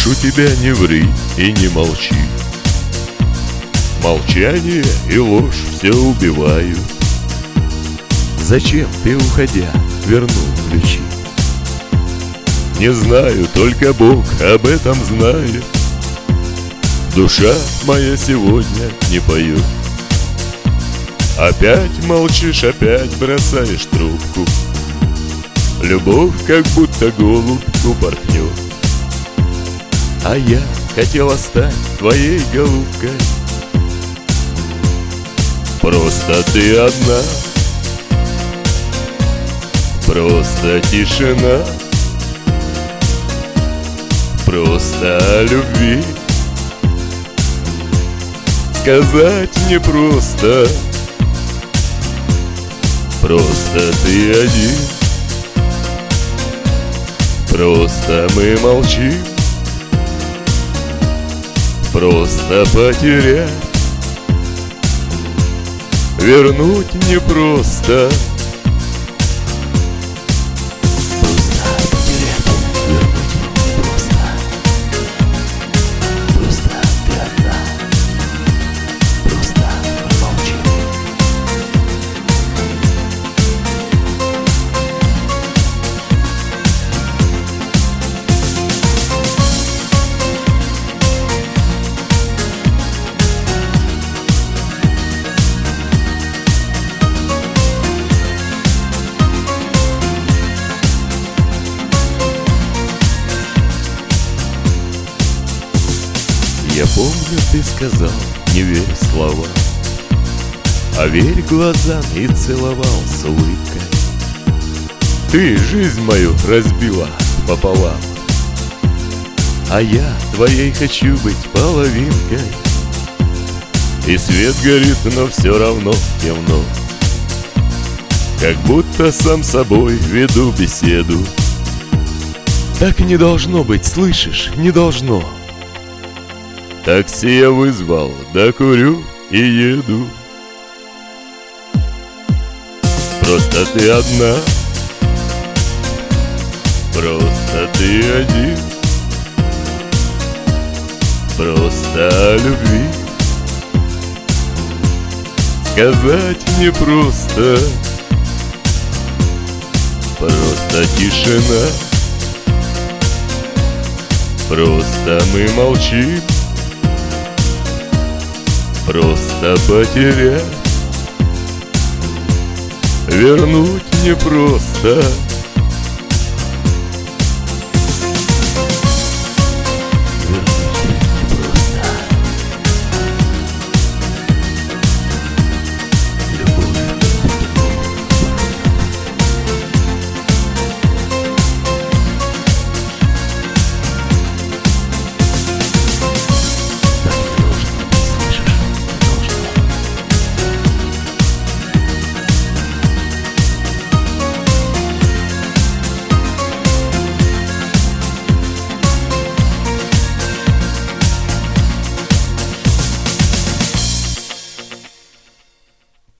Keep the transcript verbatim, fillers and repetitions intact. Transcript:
Прошу тебя, не ври и не молчи. Молчание и ложь все убивают. Зачем ты, уходя, вернул ключи? Не знаю, только Бог об этом знает. Душа моя сегодня не поет. Опять молчишь, опять бросаешь трубку. Любовь как будто голубь упорхнет. А я хотела стать твоей голубкой. Просто ты одна, просто тишина, просто о любви сказать непросто. Просто ты один, просто мы молчим. Просто потерять, вернуть непросто. Просто потерять, вернуть непросто. Просто ты одна, просто мы молчим. Я помню, ты сказал, не верь словам, а верь глазам, и целовал с улыбкой. Ты жизнь мою разбила пополам, а я твоей хочу быть половинкой. И свет горит, но все равно темно, как будто сам собой веду беседу. Так не должно быть, слышишь, не должно. Такси я вызвал, докурю и еду. Просто ты одна, просто ты один, просто о любви сказать непросто. Просто тишина, просто мы молчим. Просто потерять, вернуть непросто.